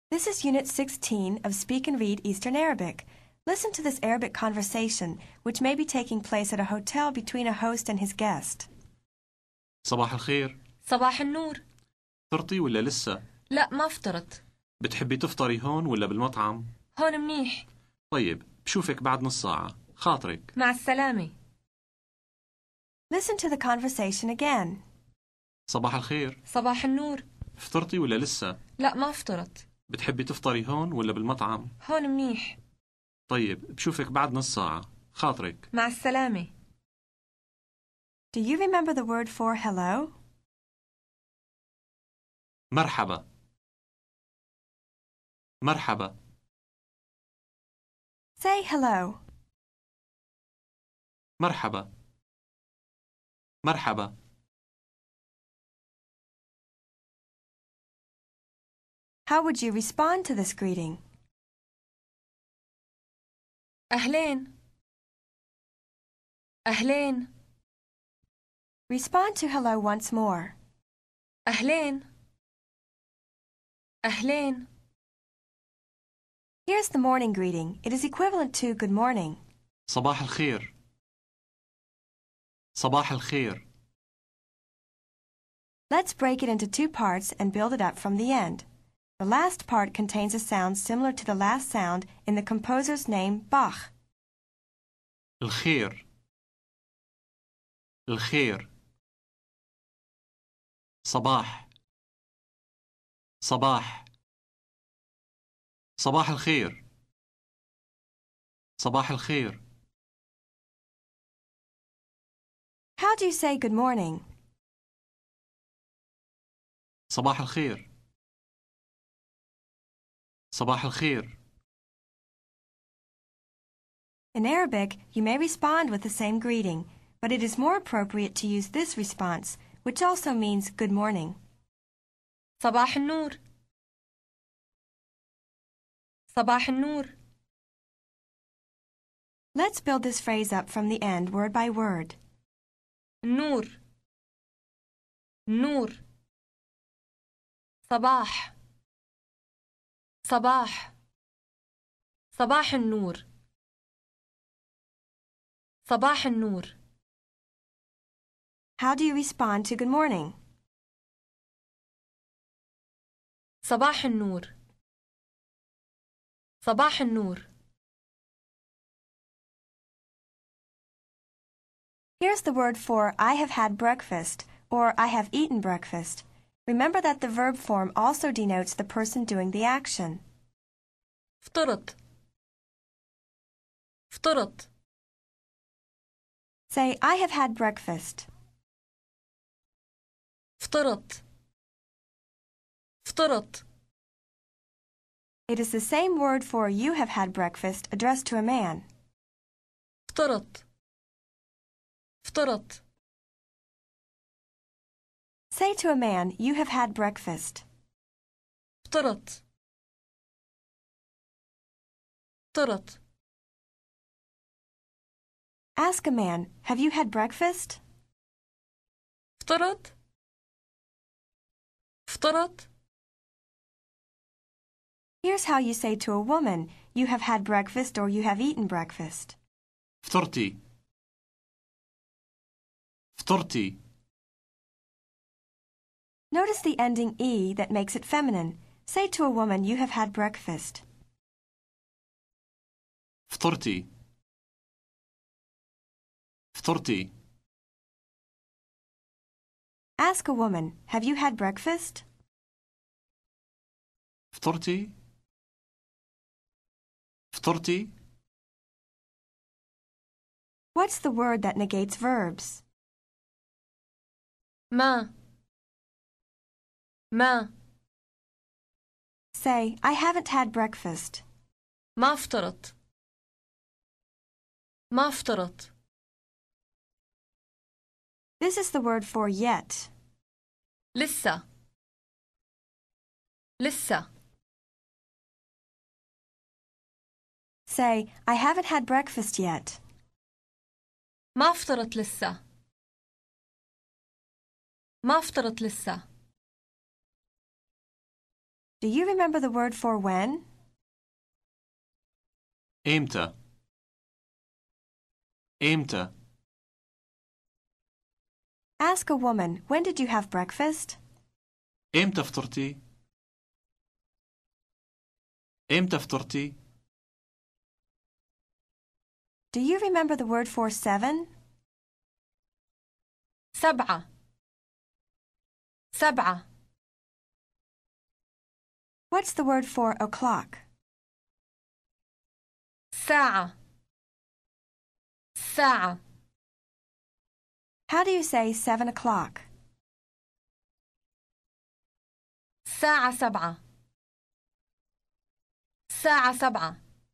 This is Unit 16 of Speak and Read Eastern Arabic. Listen to this Arabic conversation, which may be taking place at a hotel between a host and his guest. صباح الخير. صباح النور. فطرتي ولا لسه؟ لا ما فطرت. بتحبي تفطري هون ولا بالمطعم؟ هون منيح. طيب بشوفك بعد نص ساعة. خاطرك. مع السلامة. Listen to the conversation again. صباح الخير. صباح النور. فطرتي ولا لسه؟ لا ما فطرت. بتحبي تفطري هون ولا بالمطعم؟ هون منيح. طيب بشوفك بعد نص ساعة. خاطرك. مع السلامة. Do you remember the word for hello? مرحبا. مرحبا. Say hello. مرحبا. مرحبا. How would you respond to this greeting? أهلين. أهلين. Respond to hello once more. أهلين. أهلين. Here's the morning greeting. It is equivalent to good morning. صباح الخير. صباح الخير. Let's break it into two parts and build it up from the end. The last part contains a sound similar to the last sound in the composer's name, Bach. الخير. الخير. صباح. صباح. صباح الخير. صباح الخير. How do you say good morning? صباح الخير. صباح الخير. In Arabic, you may respond with the same greeting, but it is more appropriate to use this response, which also means good morning. صباح النور. صباح النور. Let's build this phrase up from the end, word by word. نور. نور. صباح. صباح. صباح النور. صباح النور. How do you respond to good morning? صباح النور. صباح النور. Here's the word for I have had breakfast or I have eaten breakfast. Remember that the verb form also denotes the person doing the action. فطرت. فطرت. Say, I have had breakfast. فطرت. فطرت. It is the same word for you have had breakfast addressed to a man. فطرت. فطرت. Say to a man, you have had breakfast. فطرت. فطرت. Ask a man, have you had breakfast? فطرت. فطرت. Here's how you say to a woman, you have had breakfast or you have eaten breakfast. فطرتي. فطرتي. Notice the ending E that makes it feminine. Say to a woman, you have had breakfast. فطرتي. فطرتي. Ask a woman, have you had breakfast? فطرتي. فطرتي. What's the word that negates verbs? ما. ما. Say, I haven't had breakfast. ما فطرت. ما فطرت. This is the word for yet. لسه. لسه. Say, I haven't had breakfast yet. ما فطرت لسه. ما فطرت لسه. Do you remember the word for when? إمتى إمتى Ask a woman, when did you have breakfast? إمتى فطرتي إمتى فطرتي Do you remember the word for 7? 7 7 What's the word for o'clock? ساعة ساعة How do you say 7 o'clock? ساعة 7 ساعة 7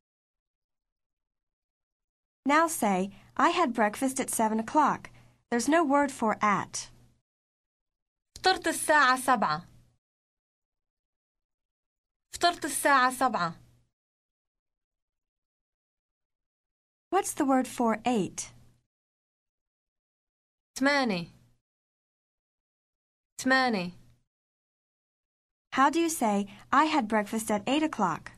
Now say, I had breakfast at 7 o'clock. There's no word for at. فطرت الساعة 7 فطرت الساعة 7 What's the word for 8? 8 8 How do you say, I had breakfast at 8 o'clock?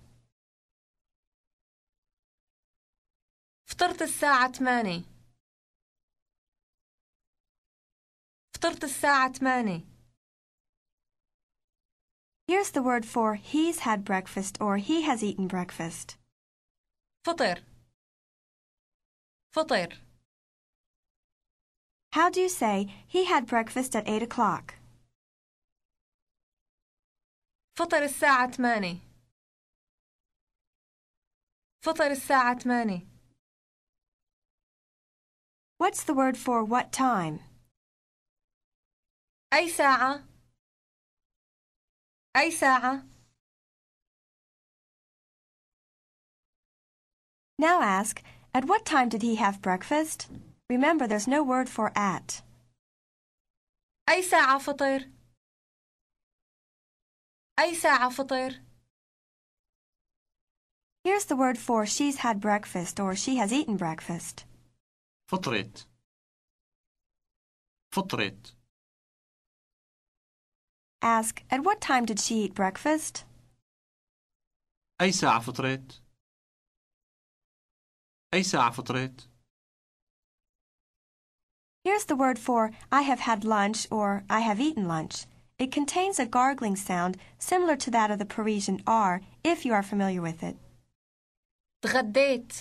فطرت الساعة 8 فطرت الساعة 8 Here's the word for he's had breakfast or he has eaten breakfast. فطر فطر How do you say, he had breakfast at 8 o'clock? فطر الساعة 8 فطر الساعة 8 What's the word for what time? أي ساعة أي ساعة Now ask, at what time did he have breakfast? Remember, there's no word for at. أي ساعة فطر أي ساعة فطر Here's the word for she's had breakfast or she has eaten breakfast. فطرت فطرت Ask, at what time did she eat breakfast? أي ساعة فطرت أي ساعة فطرت Here's the word for I have had lunch or I have eaten lunch. It contains a gargling sound similar to that of the Parisian R, if you are familiar with it. تغديت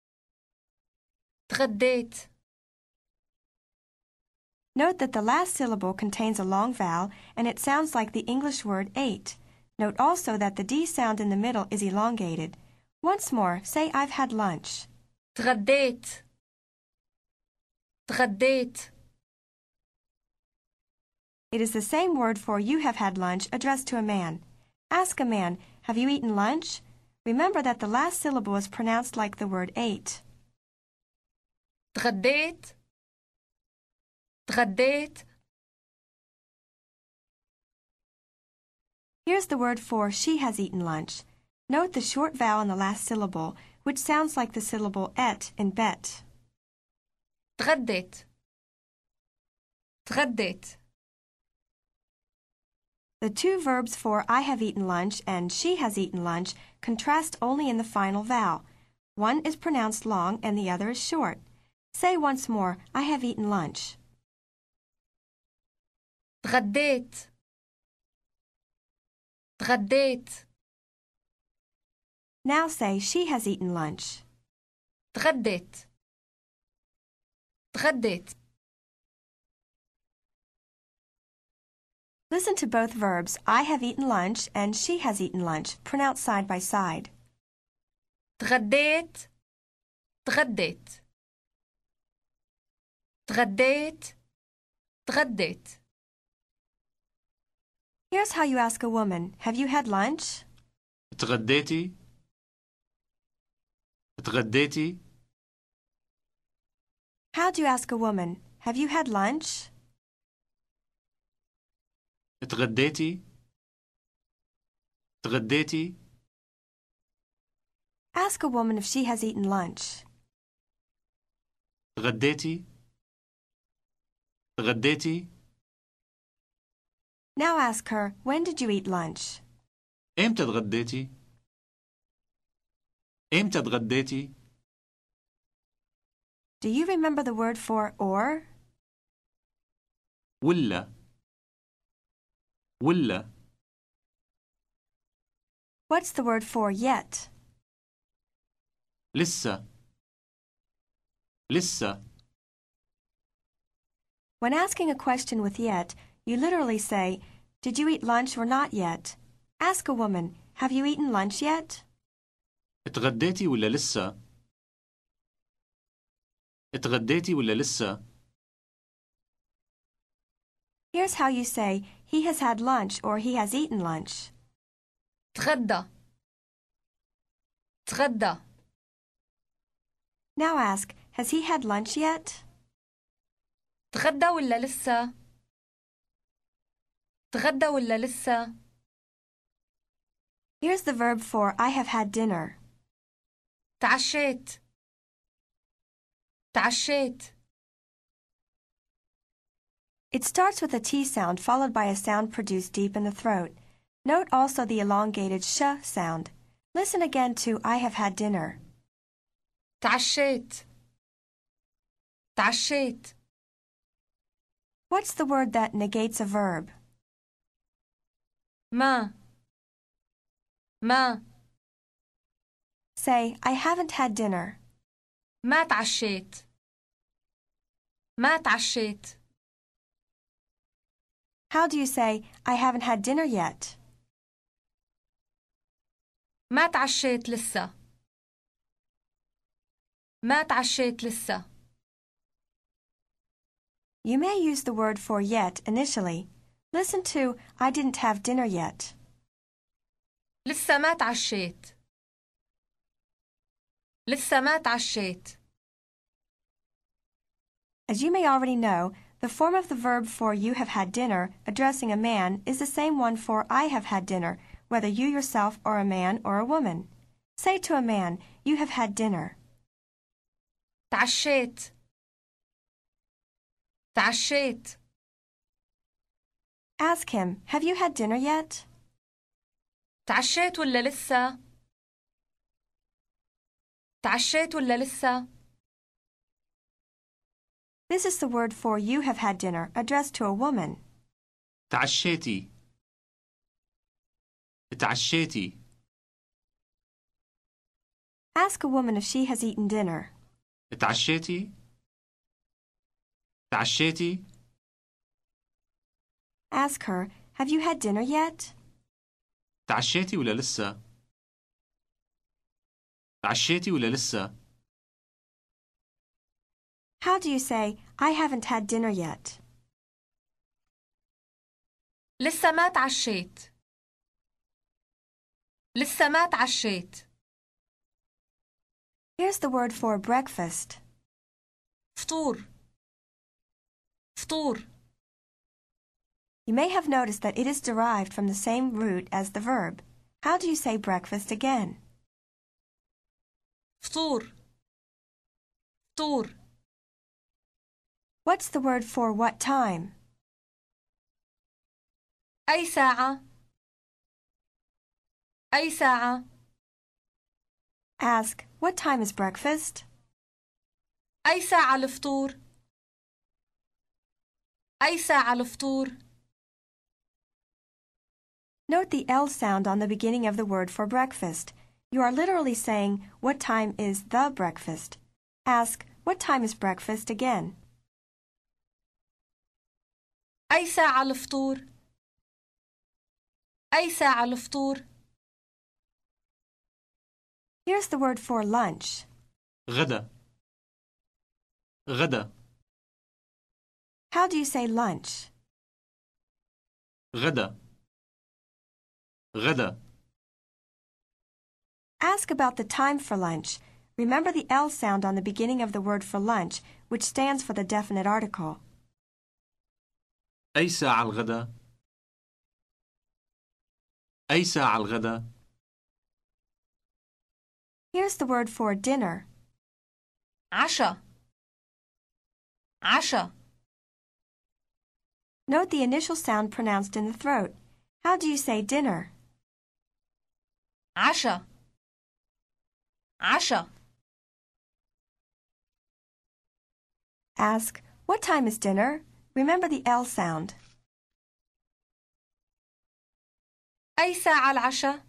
تغديت Note that the last syllable contains a long vowel and it sounds like the English word ate. Note also that the D sound in the middle is elongated. Once more, say I've had lunch. تغديت تغديت It is the same word for you have had lunch addressed to a man. Ask a man, have you eaten lunch? Remember that the last syllable is pronounced like the word ate. تغديت تغديت Here's the word for she has eaten lunch. Note the short vowel in the last syllable, which sounds like the syllable et in bet. تغديت تغديت The two verbs for I have eaten lunch and she has eaten lunch contrast only in the final vowel. One is pronounced long and the other is short. Say once more, I have eaten lunch. تغديت تغديت Now say she has eaten lunch. تغديت تغديت Listen to both verbs I have eaten lunch and she has eaten lunch pronounced side by side. تغديت تغديت تغديت تغديت Here's how you ask a woman, have you had lunch? تغديتي تغديتي How do you ask a woman, have you had lunch? تغديتي تغديتي Ask a woman if she has eaten lunch. تغديتي تغديتي Now ask her, when did you eat lunch? إمتى تغديتي؟ إمتى تغديتي؟ Do you remember the word for or? ولا ولا. What's the word for yet? لسه لسه. When asking a question with yet, you literally say, did you eat lunch or not yet? Ask a woman, have you eaten lunch yet? اتغديتي ولا لسه؟ اتغديتي ولا لسه؟ Here's how you say, he has had lunch or he has eaten lunch. تغدى تغدى. Now ask, has he had lunch yet? تغدى ولا لسه؟ تغدى ولا لسه؟ Here's the verb for I have had dinner. تعشيت تعشيت. It starts with a T sound followed by a sound produced deep in the throat. Note also the elongated sh sound. Listen again to I have had dinner. تعشيت تعشيت. What's the word that negates a verb? ما Say, I haven't had dinner. ما تعشيت ما تعشيت. How do you say, I haven't had dinner yet? ما تعشيت لسه ما تعشيت لسه. You may use the word for yet initially. Listen to I didn't have dinner yet. لسه ما تعشيت لسه ما تعشيت. As you may already know, the form of the verb for you have had dinner addressing a man is the same one for I have had dinner, whether you yourself are a man or a woman. Say to a man, you have had dinner. تعشيت تعشيت. Ask him, have you had dinner yet? تعشيت ولا لسه؟ تعشيت ولا لسه؟ This is the word for you have had dinner addressed to a woman. تعشيتي تعشيتي. Ask a woman if she has eaten dinner. تعشيتي تعشيتي. Ask her, have you had dinner yet? تعشيتي ولا لسه؟ تعشيتي ولا لسه؟ How do you say, I haven't had dinner yet? لسه ما تعشيت لسه ما تعشيت. Here's the word for breakfast. فطور فطور. You may have noticed that it is derived from the same root as the verb. How do you say breakfast again? فطور فطور. What's the word for what time? أي ساعة أي ساعة. Ask, what time is breakfast? أي ساعة الفطور أي ساعة الفطور. Note the L sound on the beginning of the word for breakfast. You are literally saying, what time is the breakfast? Ask, what time is breakfast again? أي ساعة الفطور أي ساعة الفطور. Here's the word for lunch. غدا غدا. How do you say lunch? غدا غدا. Ask about the time for lunch. Remember the L sound on the beginning of the word for lunch, which stands for the definite article. أي ساعة الغدا؟ أي ساعة الغدا؟ Here's the word for dinner. عشاء عشاء. Note the initial sound pronounced in the throat. How do you say dinner? عشاء عشاء. Ask, what time is dinner? Remember the L sound. أي ساعة العشاء؟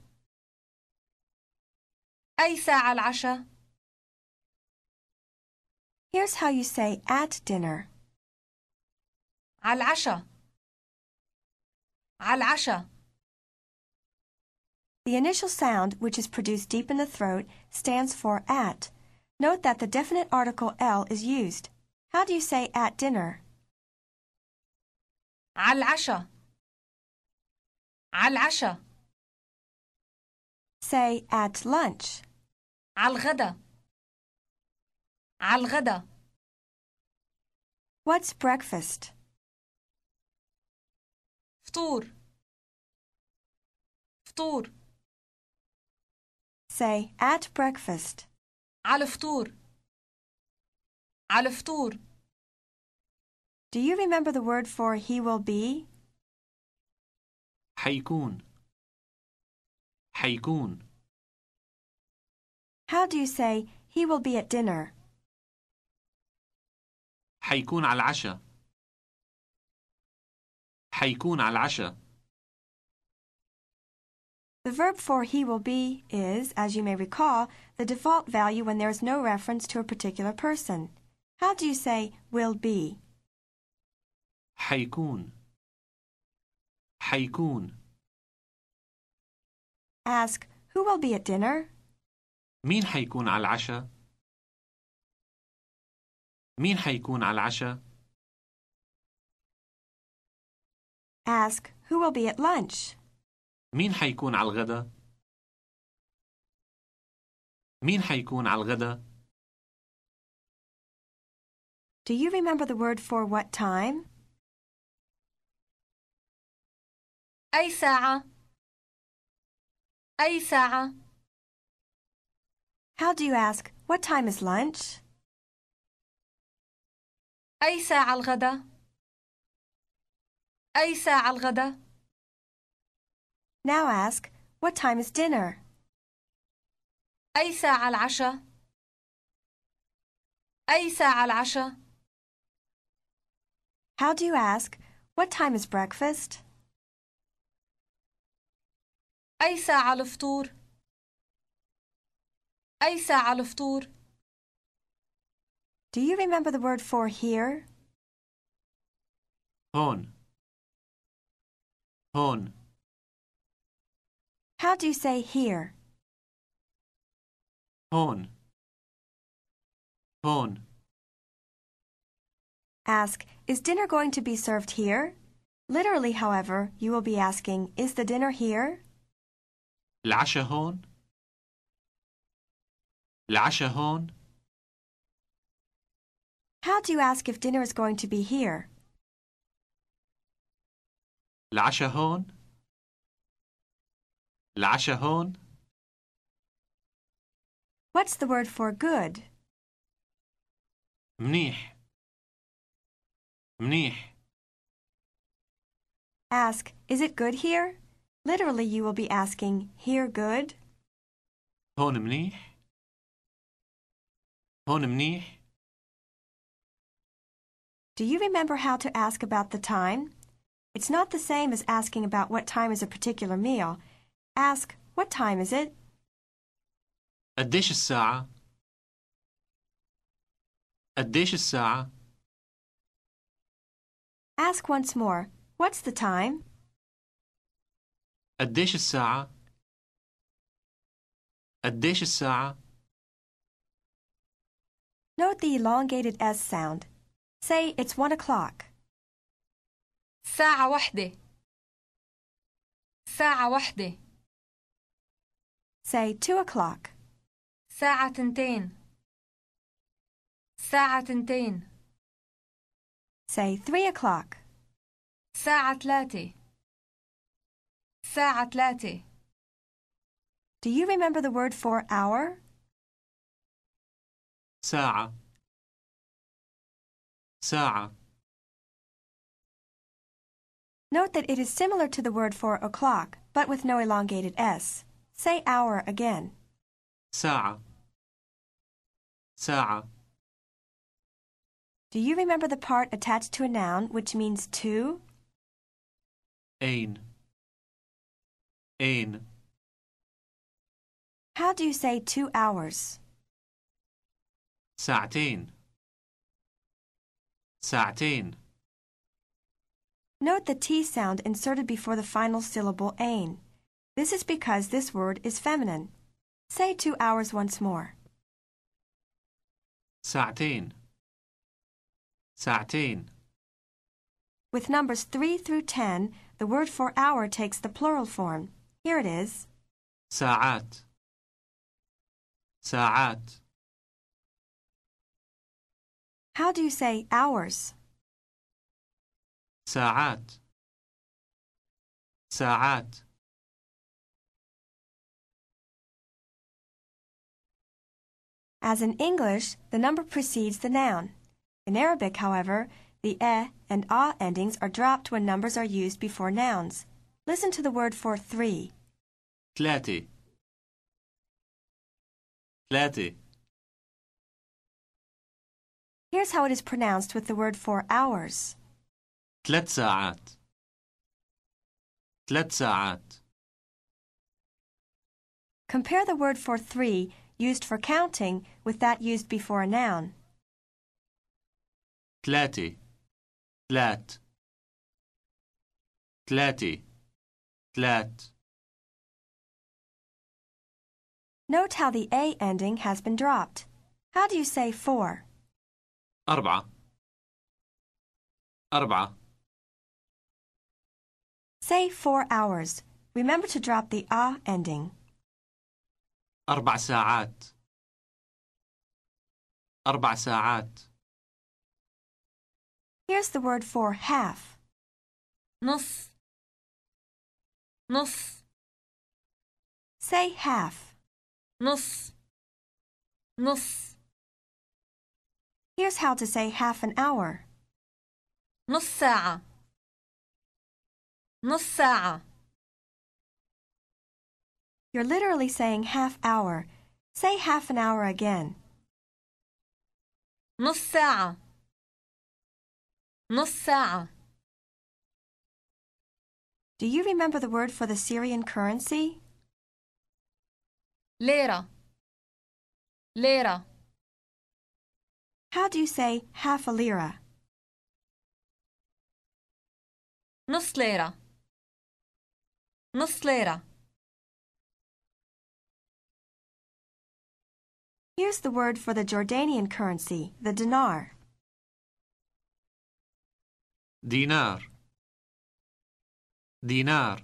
أي ساعة العشاء؟ Here's how you say at dinner. على العشاء على العشاء. The initial sound, which is produced deep in the throat, stands for at. Note that the definite article L is used. How do you say at dinner? على العشاء على العشاء. Say at lunch. على الغدا على الغدا. What's breakfast? فطور فطور. Say at breakfast. على فطور على فطور. Do you remember the word for he will be? حيكون حيكون. How do you say he will be at dinner? حيكون على العشاء حيكون على العشاء. The verb for he will be is, as you may recall, the default value when there is no reference to a particular person. How do you say will be? حيكون حيكون. Ask, who will be at dinner? مين حيكون على العشاء؟ مين حيكون على العشاء؟ Ask, who will be at lunch? مين حيكون على الغدا؟ مين حيكون على الغدا؟ Do you remember the word for what time? أي ساعة أي ساعة. How do you ask, what time is lunch? أي ساعة الغدا أي ساعة الغدا. Now ask, what time is dinner? أي ساعة العشاء أي ساعة العشاء. How do you ask, what time is breakfast? أي ساعة الفطور أي ساعة الفطور. Do you remember the word for here? هون هون. How do you say here? هون هون. Ask, is dinner going to be served here? Literally, however, you will be asking, is the dinner here? العشاء هون العشاء هون. How do you ask if dinner is going to be here? العشاء هون العشاء هون. What's the word for good? منيح منيح. Ask, is it good here? Literally, you will be asking, here good? هون منيح هون منيح. Do you remember how to ask about the time? It's not the same as asking about what time is a particular meal. Ask, what time is it? قديش الساعة؟ قديش الساعة؟ Ask once more, what's the time? قديش الساعة؟ قديش الساعة؟ Note the elongated S sound. Say it's 1 o'clock. ساعة واحدة ساعة واحدة. Say 2 o'clock. ساعة تنتين ساعة تنتين. Say 3 o'clock. ساعة ثلاثة ساعة ثلاثة. Do you remember the word for hour? ساعة ساعة. Note that it is similar to the word for o'clock, but with no elongated S. Say hour again. ساعة ساعة. Do you remember the part attached to a noun which means two? أين أين. How do you say 2 hours? ساعتين ساعتين. Note the T sound inserted before the final syllable ain. This is because this word is feminine. Say 2 hours once more. ساعتين ساعتين. With numbers 3 through 10, the word for hour takes the plural form. Here it is. ساعات ساعات. How do you say hours? ساعات ساعات. As in English, the number precedes the noun. In Arabic, however, the and endings are dropped when numbers are used before nouns. Listen to the word for 3. ثلاثة ثلاثة. Here's how it is pronounced with the word for hours. 3 ساعات 3 ساعات. Compare the word for 3 used for counting with that used before a noun. ثلاثة ثلاث ثلاثة ثلاث. Note how the A ending has been dropped. How do you say 4? أربعة أربعة. Say 4 hours. Remember to drop the A ending. 4 ساعات 4 ساعات. Here's the word for half. نص نص Say half. نص نص. Here's how to say half an hour. نص ساعة نص ساعة. You're literally saying half hour. Say half an hour again. نص ساعة نص ساعة. Do you remember the word for the Syrian currency? ليرة ليرة. How do you say half a lira? نص ليرة نص ليرة. Here's the word for the Jordanian currency, the dinar. دينار دينار.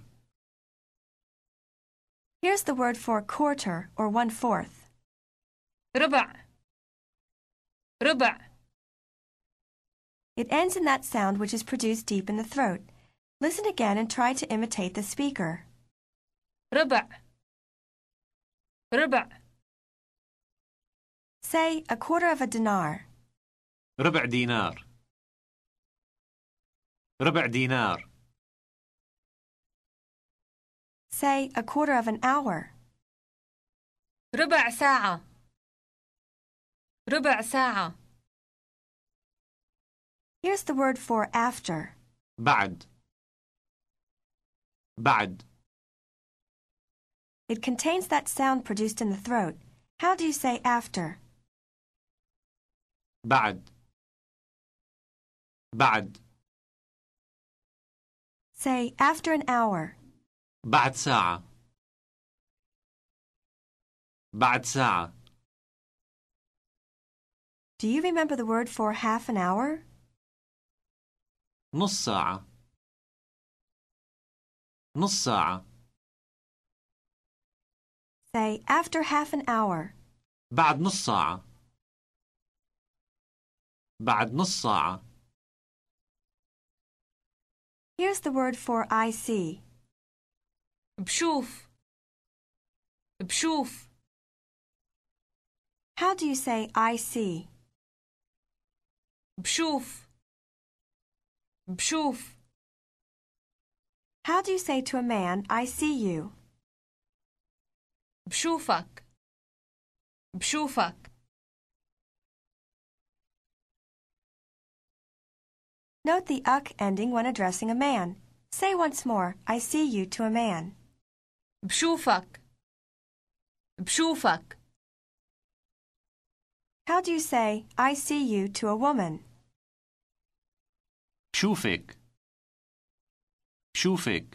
Here's the word for quarter or 1/4. ربع ربع. It ends in that sound which is produced deep in the throat. Listen again and try to imitate the speaker. ربع ربع. Say 1/4 of a dinar. ربع دينار ربع دينار. Say 1/4 of an hour. ربع ساعة ربع ساعة. Here's the word for after. بعد بعد. It contains that sound produced in the throat. How do you say after? بعد بعد. Say after an hour. بعد ساعة بعد ساعة. Do you remember the word for half an hour? نص ساعة نص ساعة. Say after half an hour. بعد نص ساعة بعد نص ساعة. Here's the word for I see. بشوف بشوف. How do you say I see? بشوف بشوف. How do you say to a man, I see you? بشوفك بشوفك. Note the uk ending when addressing a man. Say once more, I see you to a man. بشوفك بشوفك. How do you say, I see you to a woman? بشوفك بشوفك.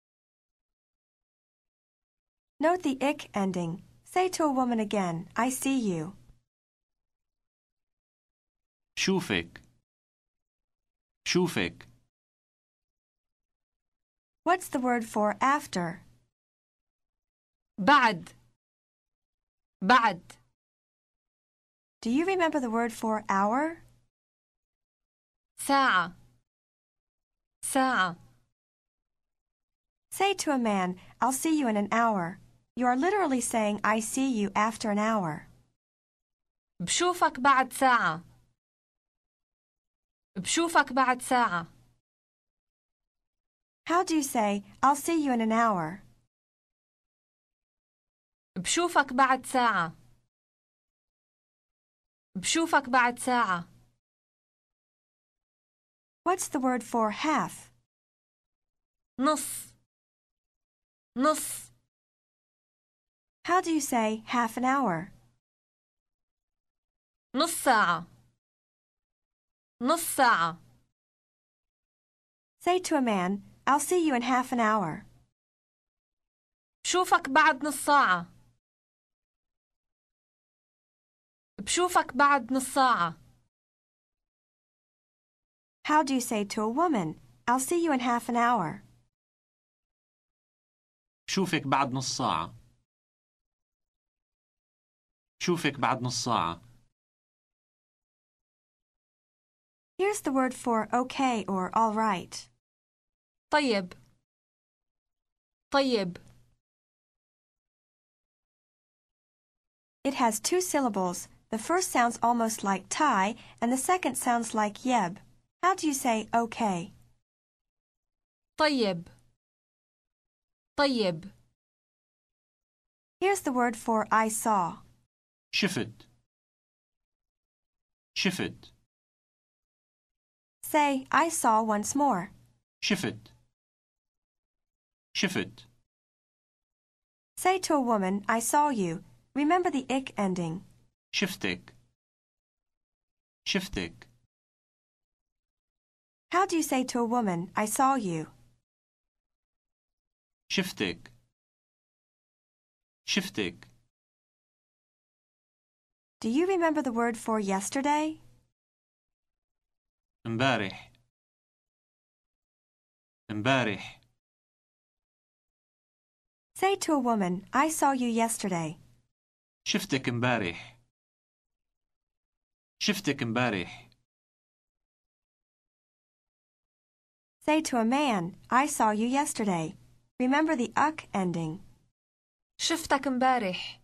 Note the ik ending. Say to a woman again, I see you. بشوفك بشوفك. What's the word for after? بعد بعد. Do you remember the word for hour? ساعة ساعة. Say to a man, I'll see you in an hour. You are literally saying, I see you after an hour. بشوفك بعد ساعة بشوفك بعد ساعة. How do you say, I'll see you in an hour? بشوفك بعد ساعة بشوفك بعد ساعة. What's the word for half? نص نص. How do you say half an hour? نص ساعة نص ساعة. Say to a man, I'll see you in half an hour. بشوفك بعد نص ساعة بشوفك بعد نص ساعة. How do you say to a woman, I'll see you in half an hour? بشوفك بعد نص ساعة بشوفك بعد نص ساعة. Here's the word for okay or all right. طيب طيب. It has two syllables. The first sounds almost like tie, and the second sounds like yeb. How do you say okay? طيب طيب. Here's the word for I saw. شفت شفت. Say, I saw once more. شفت شفت. Say to a woman, I saw you. Remember the ik ending. شفتك شفتك. How do you say to a woman, I saw you? شفتك شفتك. Do you remember the word for yesterday? امبارح امبارح. Say to a woman, I saw you yesterday. شفتك امبارح شفتك امبارح. Say to a man, I saw you yesterday. Remember the uk ending. شفتك امبارح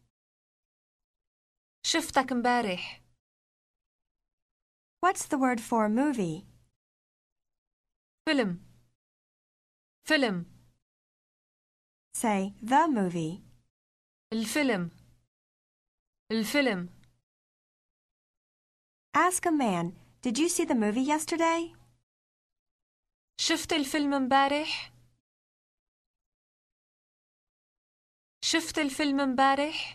شفتك امبارح. What's the word for movie? فيلم فيلم. Say the movie. الفيلم الفيلم. Ask a man, did you see the movie yesterday? شفت الفيلم امبارح شفت الفيلم امبارح.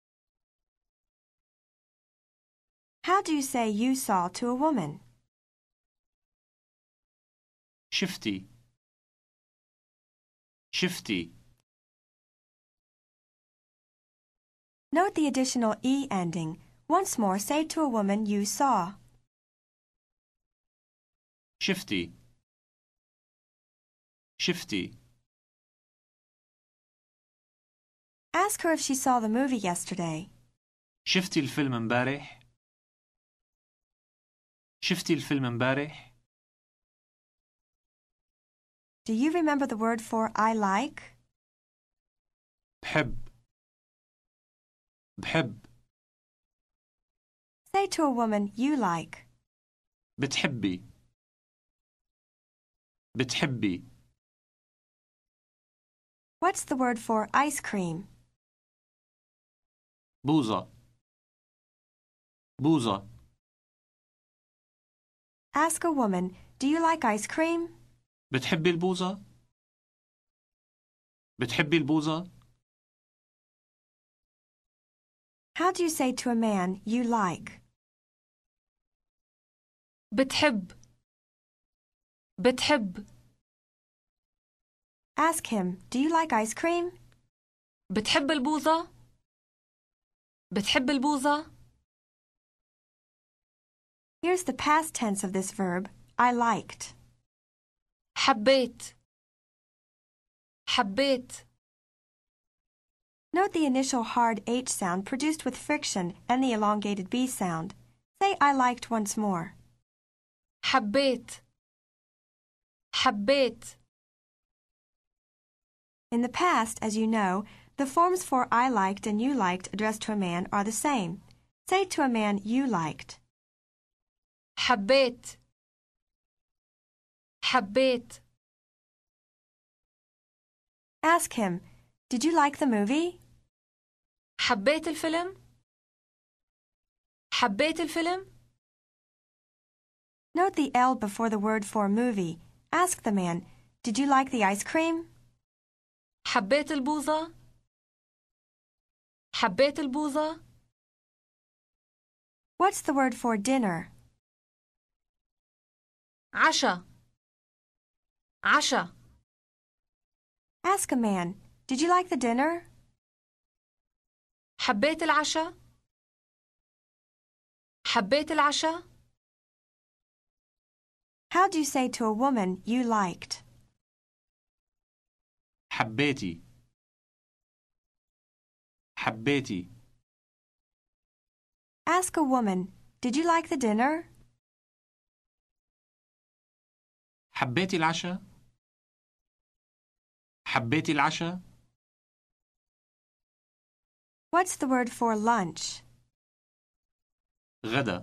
How do you say you saw to a woman? شفتي شفتي. Note the additional e ending. Once more, say to a woman you saw. شفتي شفتي. Ask her if she saw the movie yesterday. شفتي الفيلم امبارح شفتي الفيلم امبارح. Do you remember the word for I like? بحب بحب. Say to a woman you like. بتحبي بتحبي. What's the word for ice cream? بوظة بوظة. Ask a woman, do you like ice cream? بتحبي البوظة؟ بتحبي البوظة؟ How do you say to a man, you like? بتحب بتحب. Ask him, do you like ice cream? بتحب البوظة؟ بتحب البوظة؟ Here's the past tense of this verb, I liked. حبيت حبيت. Note the initial hard H sound produced with friction and the elongated B sound. Say I liked once more. حبيت حبيت. In the past, as you know, the forms for I liked and you liked addressed to a man are the same. Say to a man, you liked. حبيت حبيت. Ask him, did you like the movie? حبيت الفيلم؟ حبيت الفيلم؟ Note the L before the word for movie. Ask the man, did you like the ice cream? حبيت البوظة؟ حبيت البوظة؟ What's the word for dinner? عشا عشا. Ask a man, did you like the dinner? حبيت العشاء؟ حبيت العشاء؟ How do you say to a woman, you liked? حبيتي حبيتي. Ask a woman, did you like the dinner? حبيتي العشاء؟ حبيتي العشاء؟ What's the word for lunch? غدا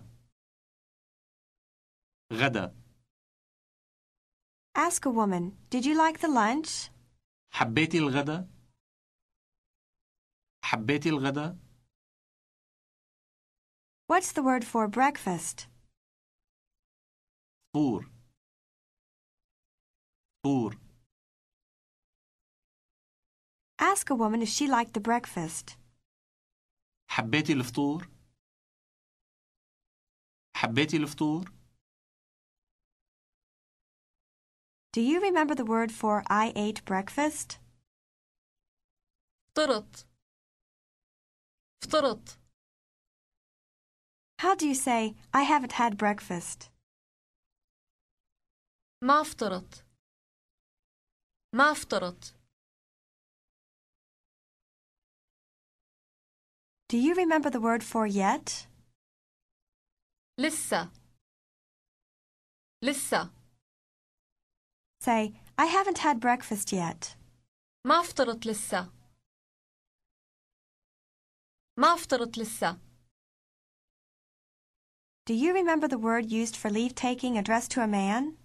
غدا. Ask a woman, did you like the lunch? حبيتي الغدا؟ حبيتي الغدا؟ What's the word for breakfast? فطور فطور. Ask a woman if she liked the breakfast. حبيتي الفطور؟ حبيتي الفطور؟ Do you remember the word for I ate breakfast? فطرت فطرت. How do you say, I haven't had breakfast? ما فطرت ما فطرت. Do you remember the word for yet? لسه لسه. Say, I haven't had breakfast yet. ما فطرت لسه ما فطرت لسه. Do you remember the word used for leave-taking addressed to a man?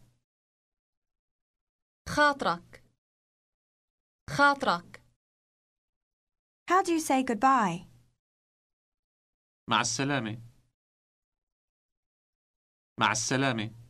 خاطرك خاطرك. How do you say goodbye? مع السلامة مع السلامة.